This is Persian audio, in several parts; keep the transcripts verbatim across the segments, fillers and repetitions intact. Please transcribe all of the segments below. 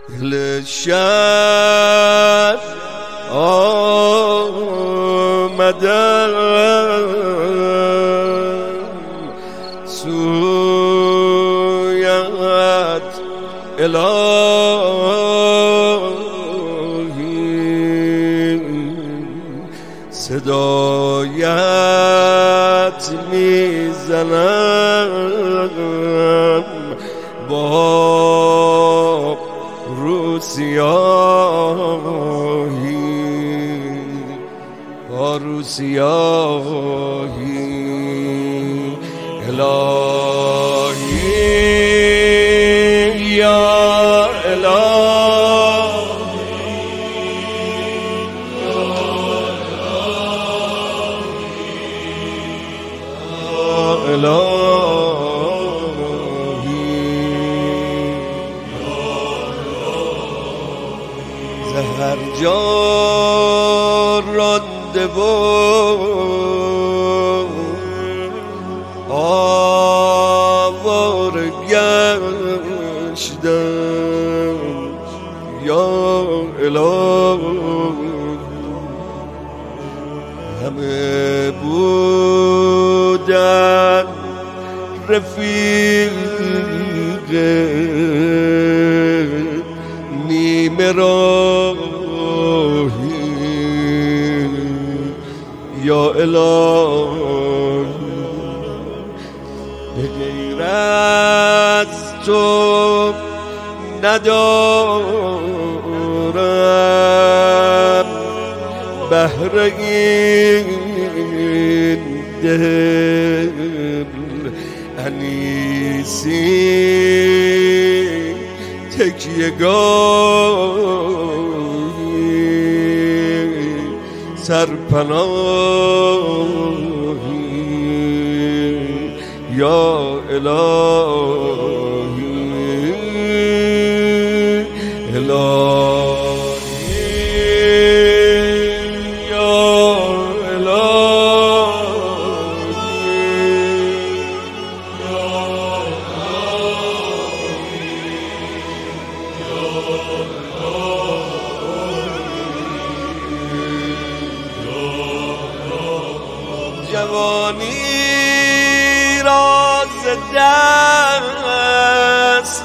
دل شب آمدم سویت الهی، صدایت میزنم با روسیاهی، با روسیاهی. الهی یا الهی، یا الهی، زهر جا رانده و آواره گشتم یا الهی، همه بودن رفیق نیمه راهی یا الهی، به غیر از تو ندارم بهر این دل انیسی تکیه‌گاهی سرپناهی یا الهی، الهی یا جوانی را ز دست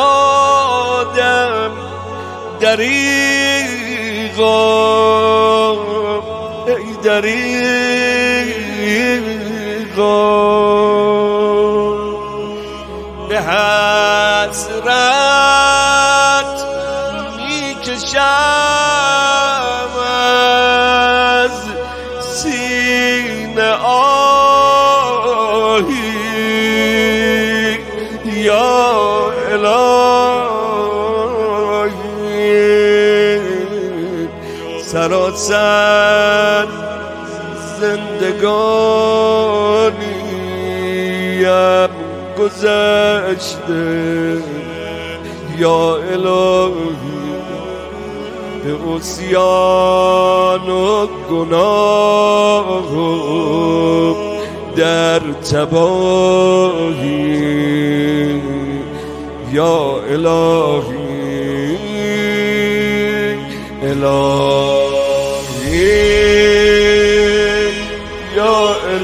دادم دریغا، ای دریغا، به حسرت میکشم از سینه آهی یا الهی، سراسر زندگانیم گذشته یا الهی، به عصیان و گناه در تباهی یا الهی، الهی یا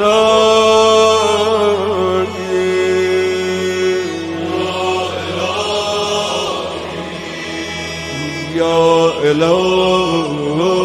الهی، یا الهی.